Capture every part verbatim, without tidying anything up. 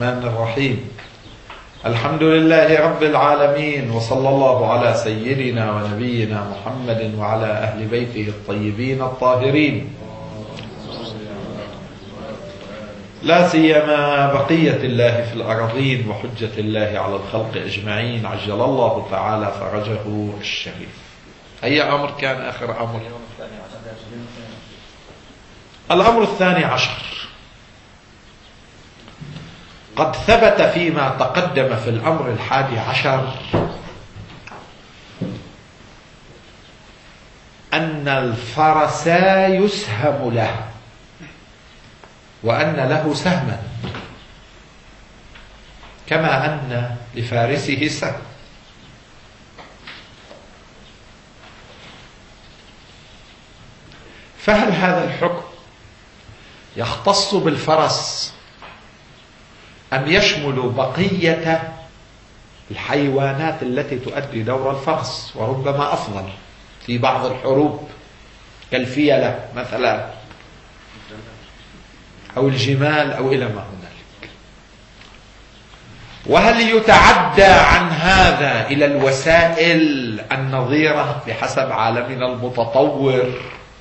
الرحمن الرحيم. الحمد لله رب العالمين، وصلى الله على سيدنا ونبينا محمد وعلى أهل بيته الطيبين الطاهرين، لا سيما بقية الله في الأراضين وحجة الله على الخلق أجمعين، عجل الله تعالى فرجه الشريف. أي أمر كان آخر أمر؟ الأمر الثاني عشر. قد ثبت فيما تقدم في الأمر الحادي عشر أن الفرس يسهم له، وأن له سهما كما أن لفارسه سهم. فهل هذا الحكم يختص بالفرس أم يشمل بقية الحيوانات التي تؤدي دور الفرس، وربما أفضل في بعض الحروب كالفيلة مثلا أو الجمال أو إلى ما هنالك؟ وهل يتعدى عن هذا إلى الوسائل النظيرة بحسب عالمنا المتطور؟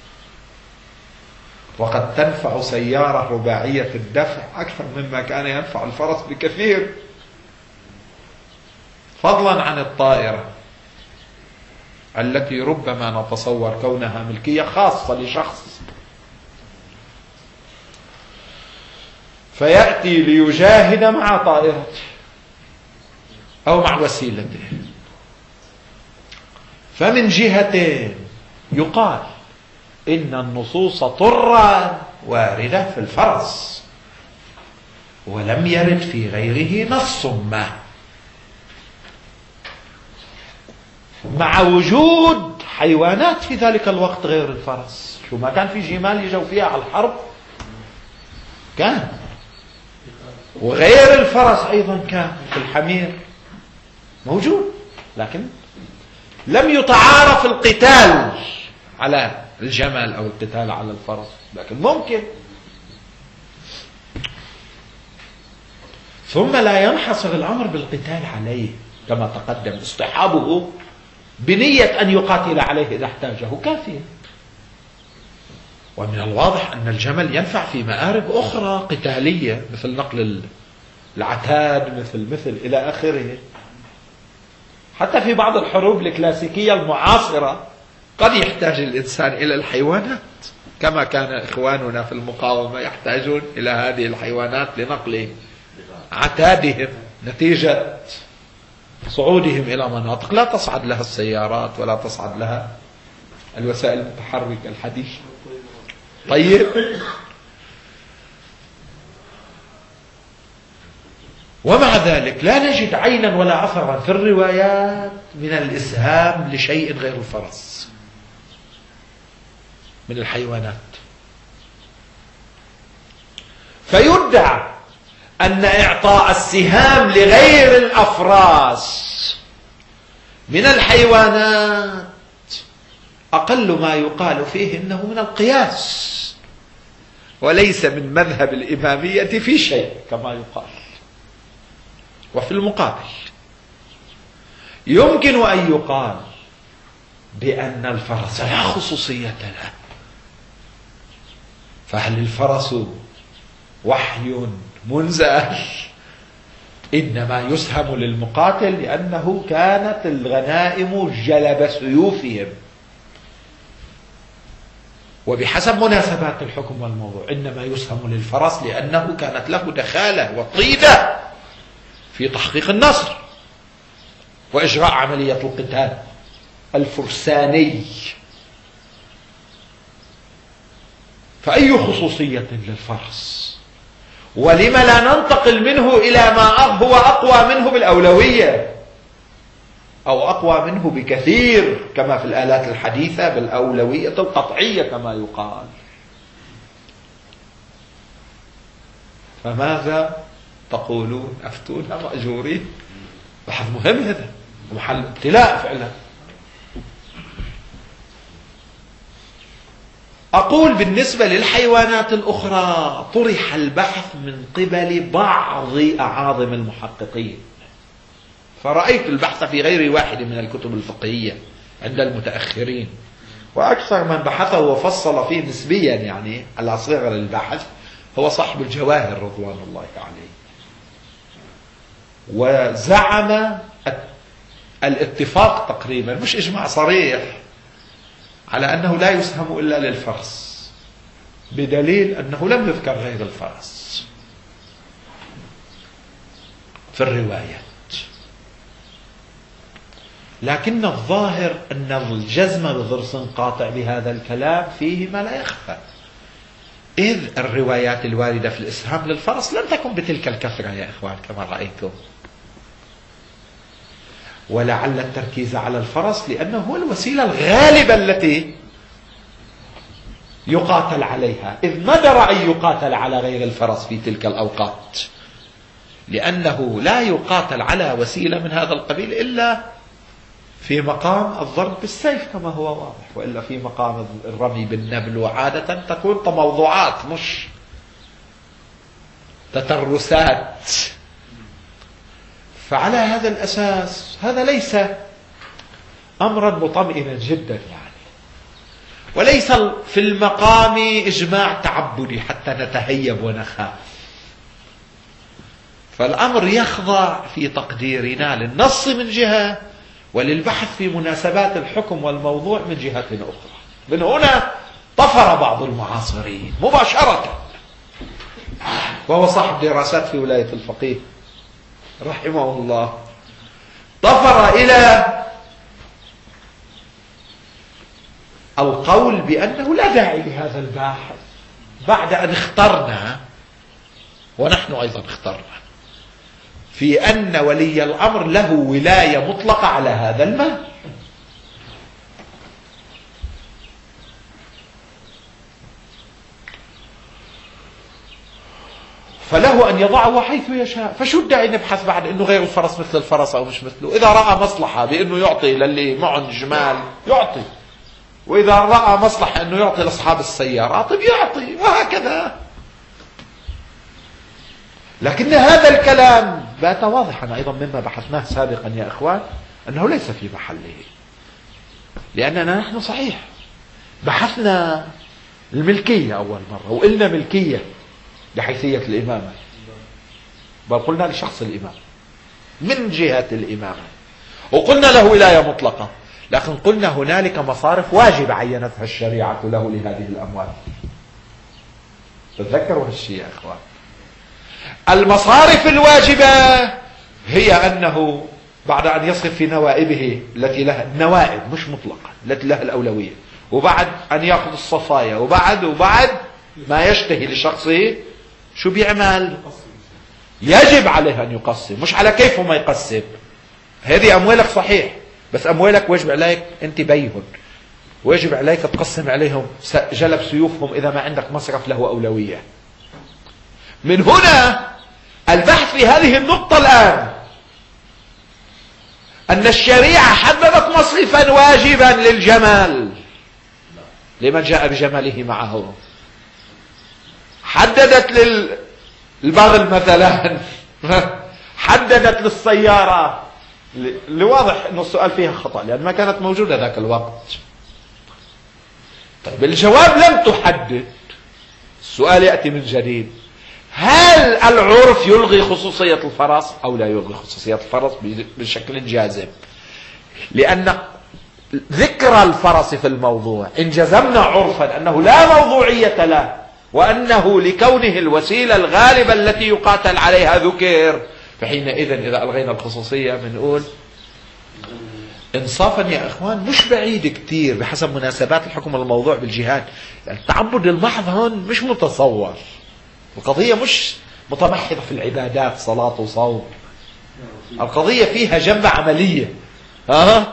وقد تنفع سيارة رباعية الدفع أكثر مما كان ينفع الفرس بكثير، فضلا عن الطائرة التي ربما نتصور كونها ملكية خاصة لشخص فيأتي ليجاهد مع طائرته أو مع وسيلته. فمن جهتين يقال إن النصوص طرا واردة في الفرس، ولم يرد في غيره نص ما، مع وجود حيوانات في ذلك الوقت غير الفرس. شو ما كان في جمال يجوا فيها على الحرب كان، وغير الفرس أيضا كان في الحمير موجود، لكن لم يتعارف القتال على الجمل أو القتال على الفرس، لكن ممكن. ثم لا ينحصر الأمر بالقتال عليه كما تقدم، اصطحابه بنية أن يقاتل عليه إذا احتاجه كافيا. ومن الواضح أن الجمل ينفع في مآرب أخرى قتالية، مثل نقل العتاد، مثل مثل إلى آخره. حتى في بعض الحروب الكلاسيكية المعاصرة قد يحتاج الإنسان إلى الحيوانات، كما كان إخواننا في المقاومة يحتاجون إلى هذه الحيوانات لنقل عتادهم نتيجة صعودهم إلى مناطق لا تصعد لها السيارات ولا تصعد لها الوسائل المتحركة الحديثة. طيب، ومع ذلك لا نجد عينا ولا أثرا في الروايات من الإسهام لشيء غير الفرس من الحيوانات. فيدعى أن إعطاء السهام لغير الأفراس من الحيوانات أقل ما يقال فيه إنه من القياس، وليس من مذهب الإمامية في شيء كما يقال. وفي المقابل يمكن أن يقال بأن الفرس لا خصوصية له، فهل الفرس وحي منزل؟ إنما يسهم للمقاتل لأنه كانت الغنائم جلب سيوفهم، وبحسب مناسبات الحكم والموضوع إنما يسهم للفرس لأنه كانت له دخالة وطيدة في تحقيق النصر وإجراء عملية القتال الفرساني. فأي خصوصية للفرس؟ ولم لا ننتقل منه إلى ما هو أقوى منه بالأولوية، أو أقوى منه بكثير كما في الآلات الحديثة بالأولوية القطعية كما يقال؟ فماذا تقولون؟ أفتونا مأجورين. بحث مهم هذا، محل ابتلاء فعلا. أقول بالنسبة للحيوانات الأخرى طرح البحث من قبل بعض أعاظم المحققين، فرأيت البحث في غير واحد من الكتب الفقهية عند المتأخرين، وأكثر من بحثه وفصل فيه نسبيا يعني على صغر البحث هو صاحب الجواهر رضوان الله عليه. وزعم الاتفاق تقريبا، مش إجماع صريح، على أنه لا يسهم إلا للفرس، بدليل أنه لم يذكر غير الفرس في الروايات. لكن الظاهر أن الجزم بضرس قاطع بهذا الكلام فيه ما لا يخفى، إذ الروايات الواردة في الإسهام للفرس لم تكن بتلك الكثرة يا إخوان كما رأيتم، ولعل التركيز على الفرس لأنه هو الوسيلة الغالبة التي يقاتل عليها، إذ نادر أن يقاتل على غير الفرس في تلك الأوقات، لأنه لا يقاتل على وسيلة من هذا القبيل إلا في مقام الضرب بالسيف كما هو واضح، وإلا في مقام الرمي بالنبل، وعادة تكون تموضعات مش تترسات. فعلى هذا الأساس هذا ليس أمرا مطمئنا جدا يعني، وليس في المقام إجماع تعبدي حتى نتهيب ونخاف، فالأمر يخضع في تقديرنا للنص من جهة، وللبحث في مناسبات الحكم والموضوع من جهة أخرى. من هنا طفر بعض المعاصرين مباشرة، وهو صاحب دراسات في ولاية الفقيه رحمه الله، طفر إلى القول بأنه لا داعي لهذا الباحث بعد أن اخترنا، ونحن أيضا اخترنا، في أن ولي الأمر له ولاية مطلقة على هذا المال، فله أن يضعه حيث يشاء. فشو الداعي نبحث بعد أنه غير الفرس مثل الفرس أو مش مثله؟ إذا رأى مصلحة بأنه يعطي للي معهم جمال يعطي، وإذا رأى مصلحة أنه يعطي لأصحاب السيارات يعطي، وهكذا. لكن هذا الكلام بات واضحا أيضا مما بحثناه سابقا يا إخوان أنه ليس في محله، لأننا نحن صحيح بحثنا الملكية أول مرة، وقلنا ملكية لحيثية الإمامة، بل قلنا لشخص الإمام من جهة الإمامة، وقلنا له ولاية مطلقة، لكن قلنا هنالك مصارف واجب عينتها الشريعة له لهذه الأموال. تذكروا هالشيء يا إخوان. المصارف الواجبة هي أنه بعد أن يصرف في نوائبه التي لها النوائب مش مطلقة التي لها الأولوية، وبعد أن يأخذ الصفايا، وبعد وبعد ما يشتهي لشخصه شو بيعمل؟ يجب عليه أن يقسم، مش على كيفه ما يقسم. هذه أموالك صحيح، بس أموالك واجب عليك أنت بيهم، واجب عليك تقسم عليهم جلب سيوفهم إذا ما عندك مصرف له أولوية. من هنا البحث في هذه النقطة الآن أن الشريعة حددت مصرفا واجبا للجمال لمن جاء بجماله معه، حددت للبغل مثلا، حددت للسيارة، اللي واضح أنه السؤال فيها خطأ لأن ما كانت موجودة ذاك الوقت. طيب الجواب لم تحدد، السؤال يأتي من جديد، هل العرف يلغي خصوصية الفرس أو لا يلغي خصوصية الفرس بشكل جازم؟ لأن ذكر الفرس في الموضوع إن جزمنا عرفا أنه لا موضوعية له، وأنه لكونه الوسيلة الغالبة التي يقاتل عليها ذكر، فحينئذ إذا ألغينا الخصوصية بنقول إنصافا يا إخوان مش بعيد كتير بحسب مناسبات الحكم الموضوع بالجهاد. التعبد المحض هون مش متصور، القضية مش متمحضة في العبادات صلاة وصوم، القضية فيها جنبة عملية. ها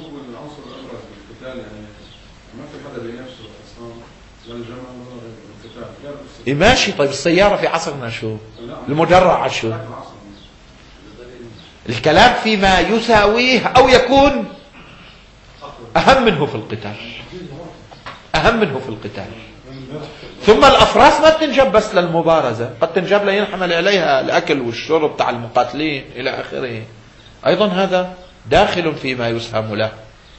إيه ماشي. طيب السيارة في عصرنا شو؟ المدرعة شو؟ الكلام فيما يساويه أو يكون أهم منه في القتال. أهم منه في القتال. ثم الأفراس ما بتنجب بس للمبارزة، قد تنجب لينحمل عليها الأكل والشرب تاع المقاتلين إلى آخره، أيضا هذا داخل فيما يسهم له.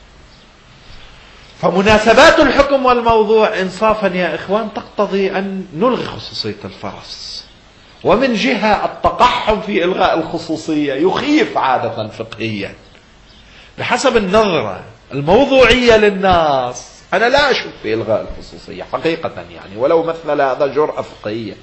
فمناسبات الحكم والموضوع إنصافا يا إخوان تقتضي أن نلغي خصوصية الفرس. ومن جهة التقحم في إلغاء الخصوصية يخيف عادة فقهيا بحسب النظرة الموضوعية للناس. أنا لا أشك في إلغاء الخصوصية حقيقة يعني، ولو مثل هذا جرأة فقهية.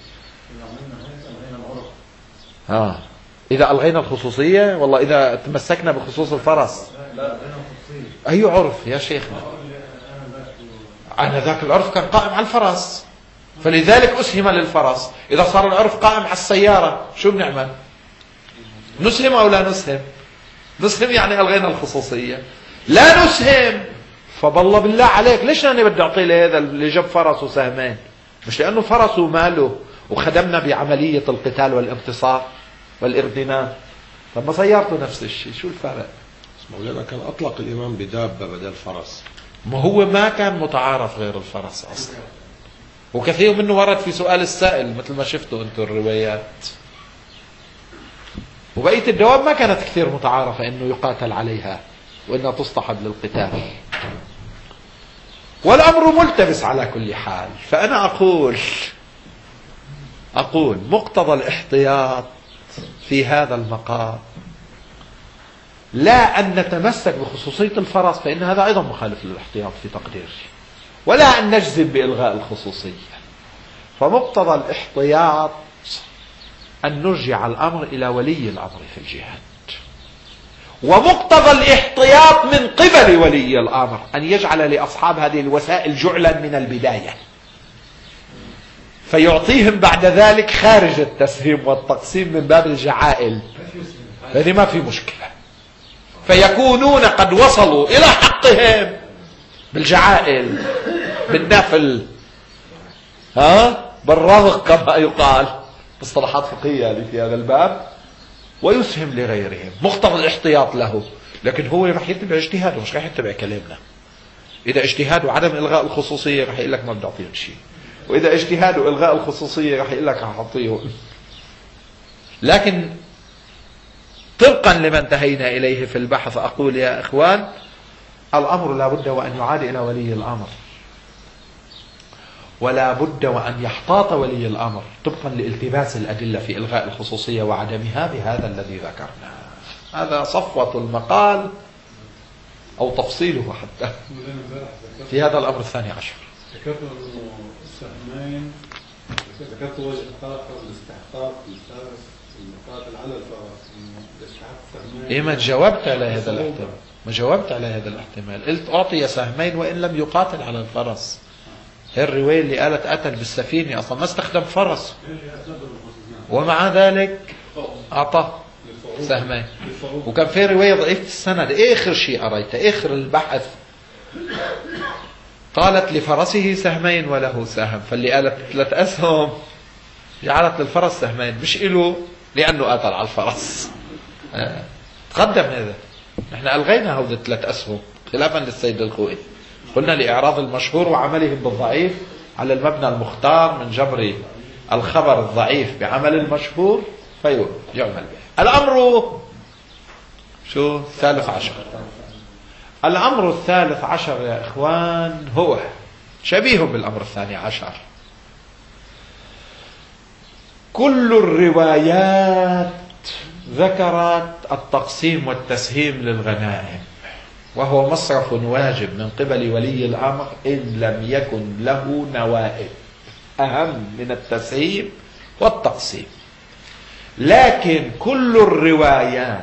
ها إذا ألغينا الخصوصية، والله إذا تمسكنا بخصوص الفرس أي عرف يا شيخنا؟ أنا ذاك العرف كان قائم على الفرس، فلذلك أسهم للفرس. إذا صار العرف قائم على السيارة شو بنعمل؟ نسهم أو لا نسهم؟ نسهم يعني ألغينا الخصوصية. لا نسهم، فبالله بالله عليك ليش أنا بدي أعطي لهذا اللي جاب فرس وسهمين؟ مش لأنه فرس وماله وخدمنا بعملية القتال والانتصار والاغتنام. طب ما سيارته نفس الشيء، شو الفرق؟ مولانا كان أطلق الإمام بدابة بدل فرس. ما هو ما كان متعارف غير الفرس أصلا، وكثير منه ورد في سؤال السائل مثل ما شفتوا أنتم الروايات. وبقية الدواب ما كانت كثير متعارفة أنه يقاتل عليها وأنها تصطحب للقتال، والأمر ملتبس على كل حال. فأنا أقول أقول مقتضى الاحتياط في هذا المقام لا أن نتمسك بخصوصية الفرس، فإن هذا أيضا مخالف للاحتياط في تقديري، ولا أن نجزم بإلغاء الخصوصية. فمقتضى الاحتياط أن نرجع الأمر إلى ولي الأمر في الجهاد، ومقتضى الاحتياط من قبل ولي الأمر أن يجعل لأصحاب هذه الوسائل جعلا من البداية، فيعطيهم بعد ذلك خارج التسهيم والتقسيم من باب الجعائل، هذه ما في مشكلة، فيكونون قد وصلوا إلى حقهم بالجعائل بالنفل، ها بالرزق كما يقال مصطلحات فقهية هذه في هذا الباب، ويسهم لغيرهم مقتضى الاحتياط له. لكن هو راح يتبع اجتهاده، مش راح يتبع كلامنا. إذا اجتهاده عدم إلغاء الخصوصية راح يقول لك ما بدي أعطيهم شيء، وإذا اجتهاده إلغاء الخصوصية راح يقول لك راح أعطيهم. لكن طبقا لما انتهينا إليه في البحث أقول يا إخوان الأمر لا بد وأن يعاد إلى ولي الأمر، ولا بد وأن يحتاط ولي الأمر طبقا لالتباس الأدلة في إلغاء الخصوصية وعدمها بهذا الذي ذكرناه. هذا صفوة المقال أو تفصيله حتى في هذا الأمر الثاني عشر. ذكرت أنه السهمين، ذكرت وجه الطاقة والاستحقاق للفارس المقاتل على الفرس، انه يستحق سهمين. إيه ما جاوبت على هذا الاحتمال، ما جاوبت على هذا الاحتمال. قلت أعطي سهمين وإن لم يقاتل على الفرس. هي الرواية اللي قالت قتل بالسفينة أصلا ما استخدم فرس، ومع ذلك أعطى سهمين. وكان في رواية ضعيفة السند آخر شيء قريته آخر البحث قالت لفرسه سهمين وله سهم، فاللي قالت ثلاث أسهم جعلت للفرس سهمين مش إله لأنه قاتل على الفرس. آه. تقدم هذا، نحن ألغينا هذه الثلاث أسهم خلافا للسيد الخوئي، قلنا لإعراض المشهور وعملهم بالضعيف على المبنى المختار من جبر الخبر الضعيف بعمل المشهور فيعمل به. الأمر شو الثالث عشر؟ الأمر الثالث عشر يا إخوان هو شبيه بالأمر الثاني عشر. كل الروايات ذكرت التقسيم والتسهيم للغنائم، وهو مصرف واجب من قبل ولي الأمر إن لم يكن له نوائب أهم من التسهيم والتقسيم. لكن كل الروايات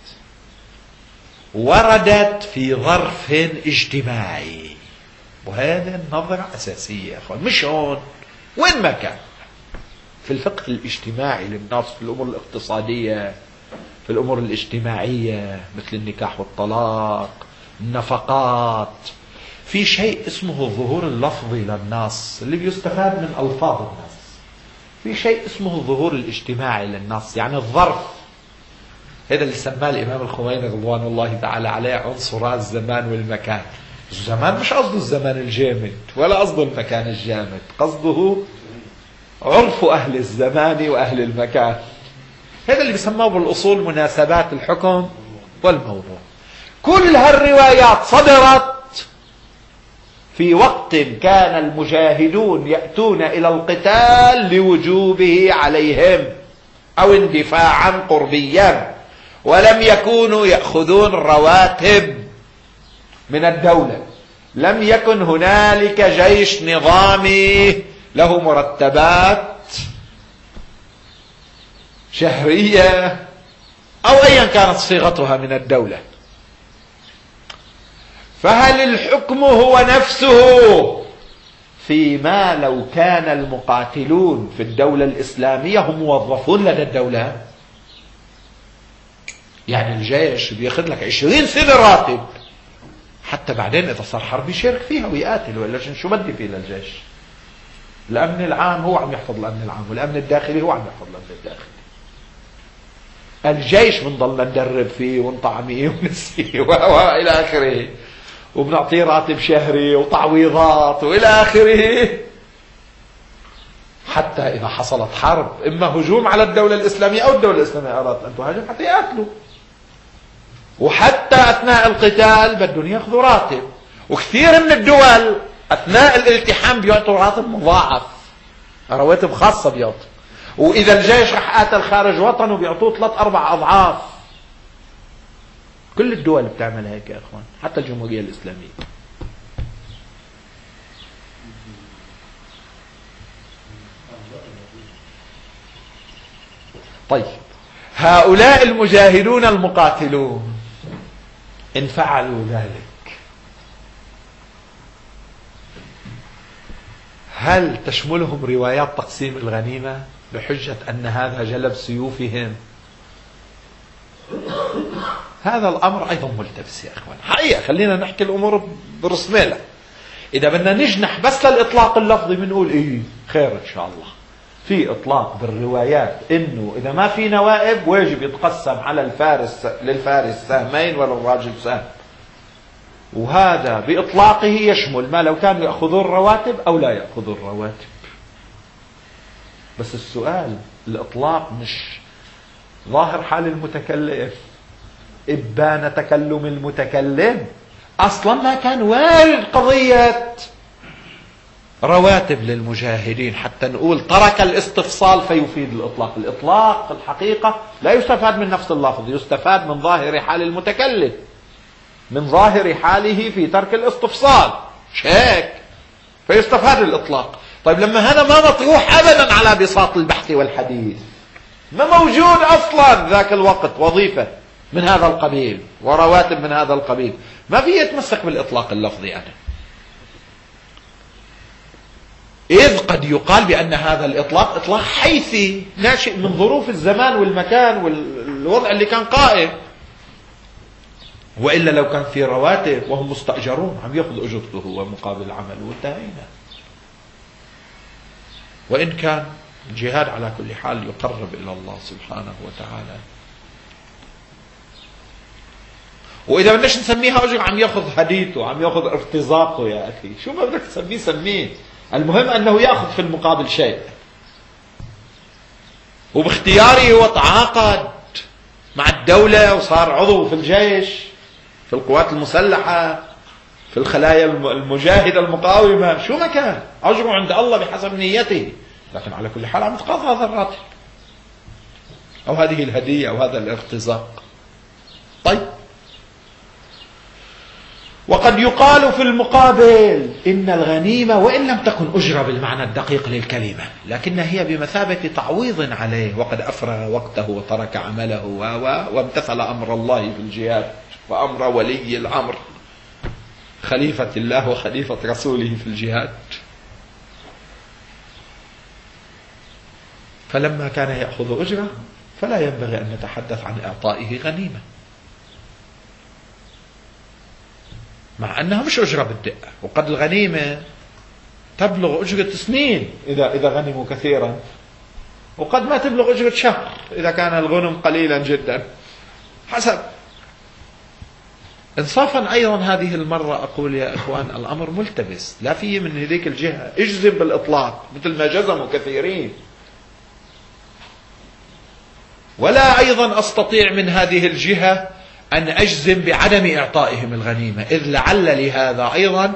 وردت في ظرف اجتماعي، وهذه النظرة أساسية يا أخوان، مش هون وين ما كان في الفقه الاجتماعي للناس، في الأمور الاقتصادية، في الأمور الاجتماعية مثل النكاح والطلاق، النفقات، في شيء اسمه الظهور اللفظي للنص اللي بيستفاد من ألفاظ النص، في شيء اسمه الظهور الاجتماعي للنص، يعني الظرف. هذا اللي سماه الإمام الخميني رضوان الله تعالى عليه عنصرات الزمان والمكان. الزمان مش قصده الزمان الجامد ولا قصده المكان الجامد، قصده عرف أهل الزمان وأهل المكان. هذا اللي بيسموه بالأصول مناسبات الحكم والموضوع. كل هالروايات صدرت في وقت كان المجاهدون يأتون إلى القتال لوجوبه عليهم أو اندفاعا قربيا، ولم يكونوا يأخذون رواتب من الدولة. لم يكن هنالك جيش نظامي له مرتبات شهرية أو أيا كانت صيغتها من الدولة. فهل الحكم هو نفسه فيما لو كان المقاتلون في الدولة الإسلامية هم موظفون لدى الدولة؟ يعني الجيش بياخذ لك عشرين سنة راتب حتى بعدين إذا صار حرب يشارك فيها ويقاتل، وإلا شو بدي فيه للجيش؟ الأمن العام هو عم يحفظ الأمن العام، والأمن الداخلي هو عم يحفظ الأمن الداخلي. الجيش بنضل ندرب فيه ونطعميه ونسيه وإلى آخره، وبنعطيه راتب شهري وتعويضات وإلى آخره، حتى إذا حصلت حرب إما هجوم على الدولة الإسلامية أو الدولة الإسلامية أرادت أن تهاجم حتى يقاتلوا، وحتى أثناء القتال بدهم يأخذوا راتب. وكثير من الدول أثناء الالتحام بيعطوا راتب مضاعف، رواتب خاصة بيعطوا، وإذا الجيش رح قاتل خارج وطنه بيعطوه ثلاث أربع أضعاف. كل الدول بتعمل هيك يا أخوان، حتى الجمهورية الإسلامية. طيب، هؤلاء المجاهدون المقاتلون إن فعلوا ذلك هل تشملهم روايات تقسيم الغنيمة بحجة أن هذا جلب سيوفهم؟ هذا الأمر أيضا ملتبس يا أخوان. حقيقة خلينا نحكي الأمور برسمالها. إذا بدنا نجنح بس للإطلاق اللفظي بنقول إيه خير إن شاء الله. في إطلاق بالروايات إنه إذا ما في نوائب واجب يتقسم على الفارس للفارس سهمين وللراجل سهم، وهذا بإطلاقه يشمل ما لو كانوا يأخذون رواتب أو لا يأخذون رواتب. بس السؤال، الإطلاق مش ظاهر حال المتكلم، إبان تكلم المتكلم. أصلا ما كان وارد قضية رواتب للمجاهدين حتى نقول ترك الاستفصال فيفيد الإطلاق. الإطلاق الحقيقة لا يستفاد من نفس اللفظ، يستفاد من ظاهر حال المتكلم، من ظاهر حاله في ترك الاستفصال، مش هيك؟ فيستفاد الإطلاق. طيب لما هذا ما مطروح أبدا على بساط البحث والحديث، ما موجود أصلا ذاك الوقت وظيفة من هذا القبيل ورواتب من هذا القبيل، ما في يتمسك بالإطلاق اللفظي أنا. إذ قد يقال بأن هذا الإطلاق إطلاق حيثي ناشئ من ظروف الزمان والمكان والوضع اللي كان قائم، وإلا لو كان في رواتب وهم مستأجرون عم يأخذ أجرته ومقابل العمل وانتهينا. وإن كان الجهاد على كل حال يقرب إلى الله سبحانه وتعالى، وإذا بدناش نسميها أجر عم يأخذ هديته، عم يأخذ ارتزاقه يا أخي، شو ما بدك تسميه سميه، المهم أنه يأخذ في المقابل شيء، وباختياره هو تعاقد مع الدولة وصار عضو في الجيش، في القوات المسلحة، في الخلايا المجاهدة المقاومة، شو ما كان أجره عند الله بحسب نيته، لكن على كل حال عم يتقاضى هذا الراتب أو هذه الهدية أو هذا الارتزاق. طيب، وقد يقال في المقابل إن الغنيمة وإن لم تكن أجرة بالمعنى الدقيق للكلمة، لكنها هي بمثابة تعويض عليه، وقد أفرغ وقته وترك عمله وامتثل أمر الله في الجهاد وأمر ولي الأمر خليفة الله وخليفة رسوله في الجهاد، فلما كان يأخذ أجرة فلا ينبغي أن نتحدث عن إعطائه غنيمة، مع أنها مش أجرة بالدقة. وقد الغنيمة تبلغ أجرة سنين إذا إذا غنموا كثيرا، وقد ما تبلغ أجرة شهر إذا كان الغنم قليلا جدا، حسب انصافا أيضا هذه المرة أقول يا إخوان الأمر ملتبس، لا فيه من هذيك الجهة اجزم بالإطلاق مثل ما جزموا كثيرين، ولا أيضا أستطيع من هذه الجهة أن أجزم بعدم إعطائهم الغنيمة، إذ لعل لهذا أيضا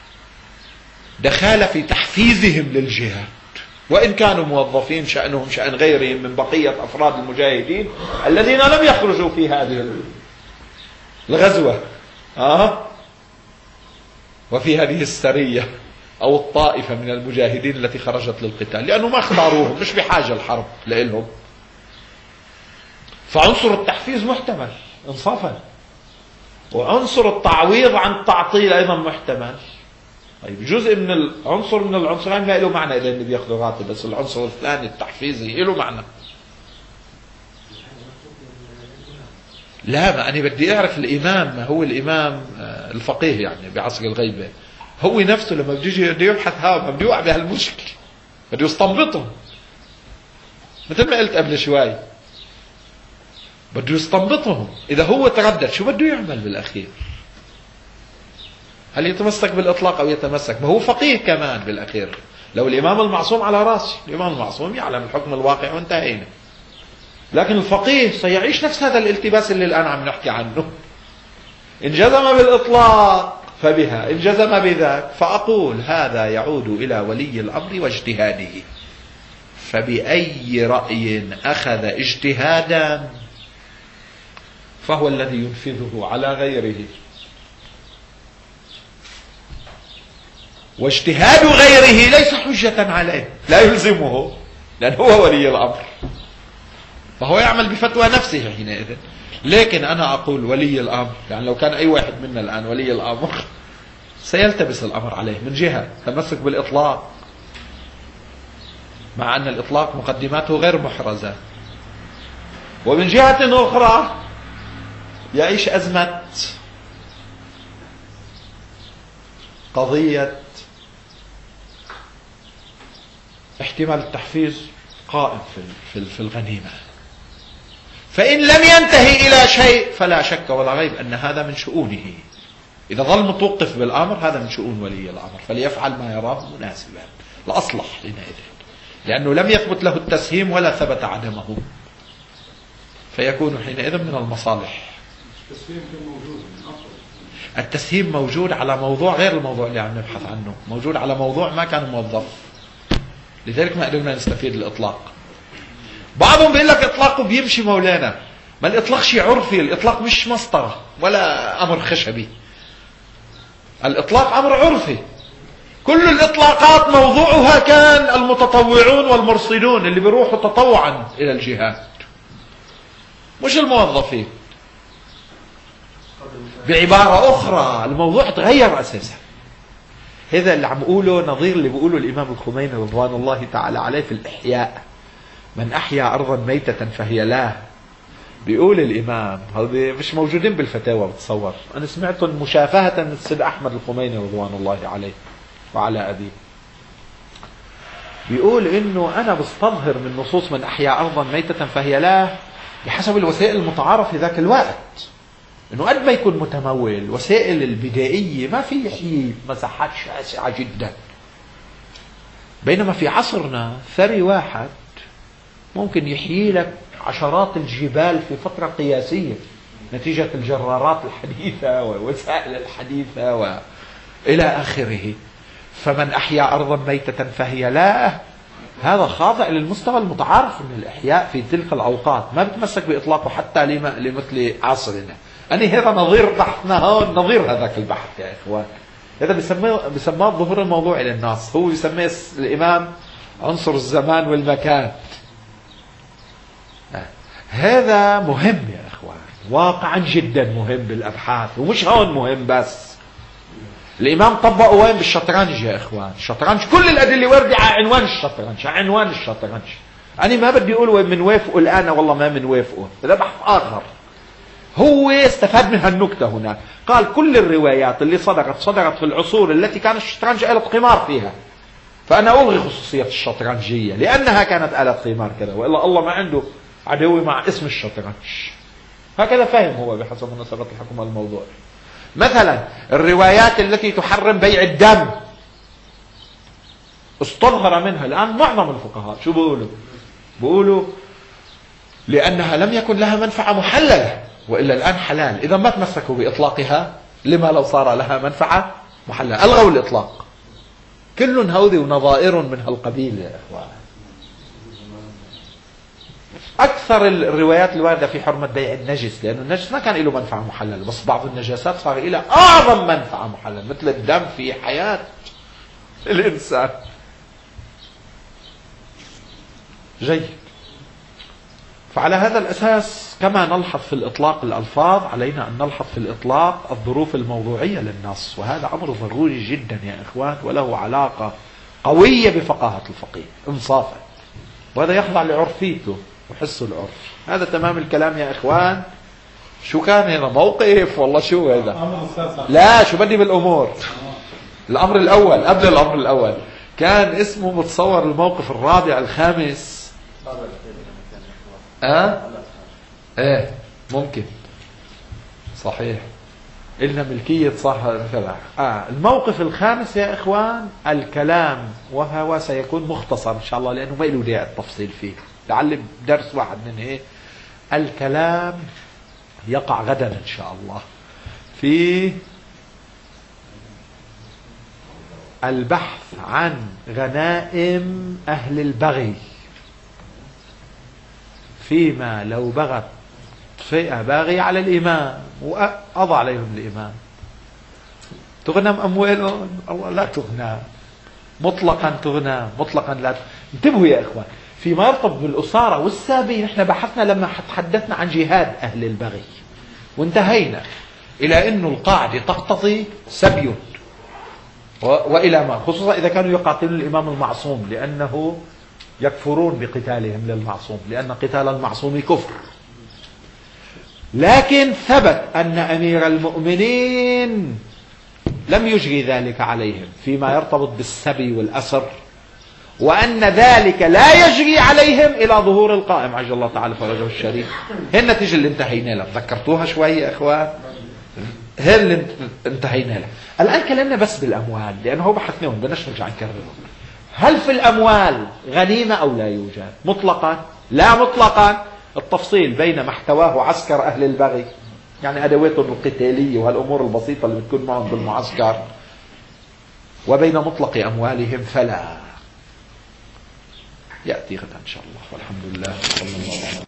دخال في تحفيزهم للجهاد، وإن كانوا موظفين شأنهم شأن غيرهم من بقية أفراد المجاهدين الذين لم يخرجوا في هذه الغزوة آه وفي هذه السرية أو الطائفة من المجاهدين التي خرجت للقتال، لأنه ما اختاروهم، مش بحاجة الحرب لإلهم. فعنصر التحفيز محتمل انصافا، وعنصر التعويض عن التعطيل أيضا محتمل. طيب جزء من العنصر من العنصرين ما له معنى إذا اللي بياخذوا راتب، بس العنصر الثاني التحفيزي له معنى. لا، ما أنا بدي أعرف الإمام، ما هو الإمام الفقيه يعني بعصر الغيبة، هو نفسه لما بده يجي بده يبحث هذا بده يوقع بهالمشكلة، بده يستنبطهم مثل ما قلت قبل شوي، بده يستنبطهم. إذا هو تردد شو بده يعمل بالأخير؟ هل يتمسك بالإطلاق أو يتمسك؟ ما هو فقيه كمان بالأخير، لو الإمام المعصوم على راسه، الإمام المعصوم يعلم الحكم الواقع وانتهينا، لكن الفقيه سيعيش نفس هذا الالتباس اللي الآن عم نحكي عنه. إن جزم بالإطلاق فبها، إن جزم بذاك فأقول هذا يعود إلى ولي الأمر واجتهاده، فبأي رأي أخذ اجتهادا فهو الذي ينفذه على غيره، واجتهاد غيره ليس حجة عليه، لا يلزمه، لأنه هو ولي الأمر، فهو يعمل بفتوى نفسه حينئذ. لكن أنا أقول ولي الأمر، يعني لو كان أي واحد منا الآن ولي الأمر سيلتبس الأمر عليه من جهة تمسك بالإطلاق، مع أن الإطلاق مقدماته غير محرزة، ومن جهة أخرى يعيش أزمة قضية احتمال التحفيز قائم في في الغنيمة، فإن لم ينتهي إلى شيء فلا شك ولا ريب أن هذا من شؤونه، إذا ظل متوقف بالأمر هذا من شؤون ولي الأمر، فليفعل ما يراه مناسبا الأصلح حينئذ، لأنه لم يثبت له التسهيم ولا ثبت عدمه، فيكون حينئذ من المصالح. التسهيم كان موجود من أصل، التسهيم موجود على موضوع غير الموضوع اللي عم نبحث عنه، موجود على موضوع ما كان موظف، لذلك ما قدرنا نستفيد الإطلاق. بعضهم بيقول لك إطلاقه بيمشي مولانا، ما الإطلاق شيء عرفي، الإطلاق مش مسطرة ولا أمر خشبي، الإطلاق أمر عرفي. كل الإطلاقات موضوعها كان المتطوعون والمرصدون اللي بيروحوا تطوعا إلى الجهاد، مش الموظفين. بعبارة أخرى الموضوع تغير أساسا. هذا اللي عم أقوله نظير اللي بيقوله الإمام الخميني رضوان الله تعالى عليه في الإحياء، من أحيا أرضا ميتة فهي له. بيقول الإمام، هذا مش موجودين بالفتاوى بتصور، أنا سمعتهم مشافهة من السيد أحمد الخميني رضوان الله عليه وعلى أبيه. بيقول إنه أنا بستظهر من نصوص من أحيا أرضا ميتة فهي له بحسب الوسائل المتعارف في ذاك الوقت، إنه قد ما يكون متمول وسائل البدائية ما في يحيي مساحات شاسعة جدا، بينما في عصرنا ثري واحد ممكن يحيي لك عشرات الجبال في فترة قياسية نتيجة الجرارات الحديثة والوسائل الحديثة وإلى آخره. فمن أحيا أرضا ميتة فهي لا، هذا خاضع للمستوى المتعارف من الإحياء في تلك الأوقات، ما بتمسك بإطلاقه حتى لمثل عصرنا. أنا هذا نظير بحثنا هون، نظير هذاك البحث يا إخوان، هذا بسميه بسماه الظهور الموضوعي للناس، هو يسميه الإمام عنصر الزمان والمكان. هذا مهم يا إخوان، واقعا جدا مهم بالأبحاث، ومش هون مهم بس. الإمام طبقه وين؟ بالشطرنج يا إخوان، الشطرنج كل الأدلة واردة على عنوان الشطرنج، على عنوان الشطرنج. أنا ما بدي أقول وين منوافقه الآن، والله ما منوافقه، هذا بحث آخر. هو استفاد من هالنكتة هنا، قال كل الروايات اللي صدرت صدرت في العصور التي كان الشطرنج آلة قمار فيها، فأنا ألغي خصوصية الشطرنجية لأنها كانت آلة قمار كذا، وإلا الله ما عنده عدوي مع اسم الشطرنج. هكذا فهم هو بحسب مناسبة الحكم الموضوع. مثلا الروايات التي تحرم بيع الدم استظهر منها الآن معظم الفقهاء شو بيقولوا؟ بيقولوا لأنها لم يكن لها منفعة محللة، وإلا الآن حلال. إذا ما تمسكوا بإطلاقها، لما لو صار لها منفعة محللة؟ ألغوا الإطلاق. كل هودي ونظائر من هالقبيل يا إخوان. أكثر الروايات الواردة في حرمة بيع النجس، لأن النجس ما كان له منفعة محللة، بس بعض النجاسات صار لها أعظم منفعة محللة، مثل الدم في حياة الإنسان. جيد. فعلى هذا الأساس كما نلحظ في الإطلاق الألفاظ، علينا أن نلحظ في الإطلاق الظروف الموضوعية للنص، وهذا أمر ضروري جدا يا إخوان، وله علاقة قوية بفقاهة الفقيه إنصافا، وهذا يخضع لعرفيته وحسه العرف. هذا تمام الكلام يا إخوان. شو كان هنا موقف والله شو هذا؟ لا شو بدي بالأمور. الأمر الأول قبل الأمر الأول كان اسمه متصور الموقف الرابع الخامس. أه؟ ايه ممكن صحيح إلنا ملكية صح. آه. الموقف الخامس يا إخوان الكلام، وهو سيكون مختصر إن شاء الله لأنه ما له داعي التفصيل فيه، لعل درس واحد من هيك. الكلام يقع غدا إن شاء الله في البحث عن غنائم أهل البغي، فيما لو بغت فئة باغية على الإمام وقضى عليهم الإمام، تغنم أموالهم؟ الله لا تغنى مطلقا، تغنى مطلقا لا. انتبهوا يا إخوان، فيما يرتبط بالأسارة والسابي نحن بحثنا لما تحدثنا عن جهاد أهل البغي، وانتهينا إلى أنه القاعدة تقتضي سبي وإلى ما، خصوصا إذا كانوا يقاتلون الإمام المعصوم، لأنه يكفرون بقتالهم للمعصوم، لأن قتال المعصوم كفر. لكن ثبت أن أمير المؤمنين لم يجري ذلك عليهم فيما يرتبط بالسبي والأسر، وأن ذلك لا يجري عليهم إلى ظهور القائم عجل الله تعالى فرجه الشريف. هي النتيجة اللي انتهينا لها، ذكرتوها شوي يا إخوان، هي اللي انتهينا لها. الآن كلامنا بس بالأموال، لأنه هو بحثناهم بدناش نرجع نكررهم. هل في الأموال غنيمة أو لا يوجد؟ مطلقا لا مطلقا. التفصيل بين ما احتواه عسكر أهل البغي، يعني أدواتهم القتالية وهالأمور البسيطة اللي بتكون معهم بالمعسكر، وبين مطلق أموالهم فلا. يأتي غدا إن شاء الله، والحمد لله صلى الله عليه وسلم.